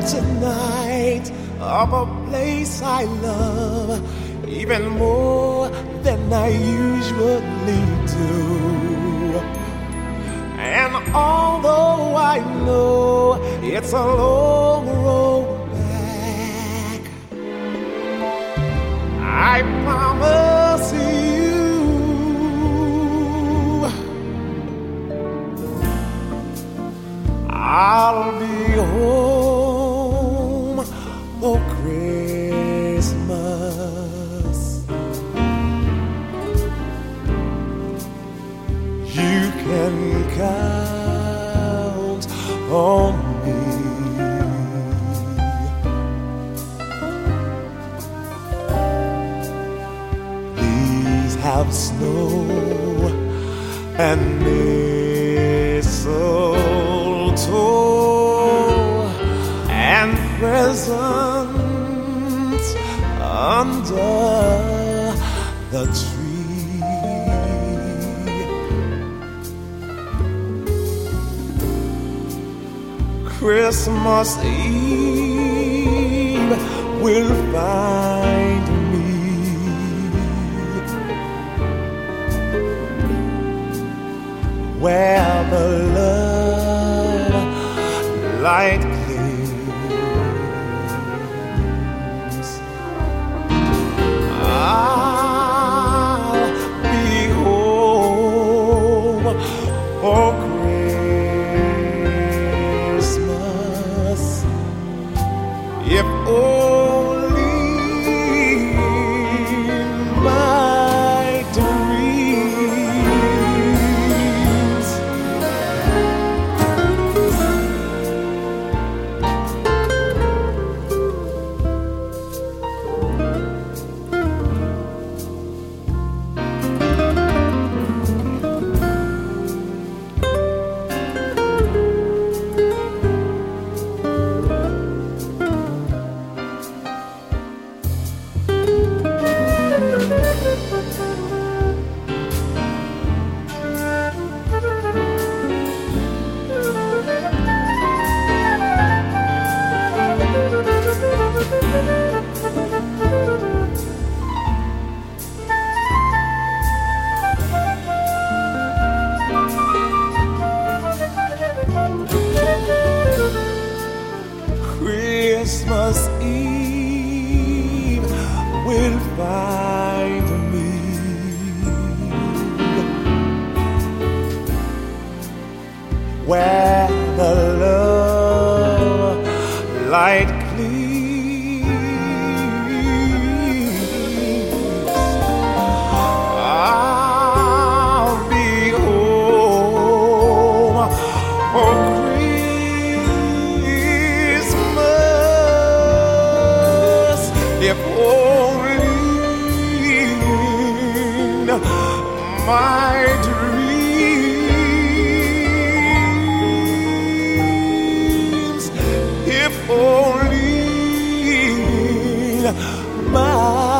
tonight of a place I love even more than I usually do. And although I know it's a long road back, I promise you I'll be home for Christmas. You can count on me. Please have snow and mistletoe and presents under the tree. Christmas Eve will find me where the love light gleams. I'll be home for Christmas, if only my dreams. Christmas Eve will find me where the love light gleams. I'll be home for Christmas, if only my dreams, if only my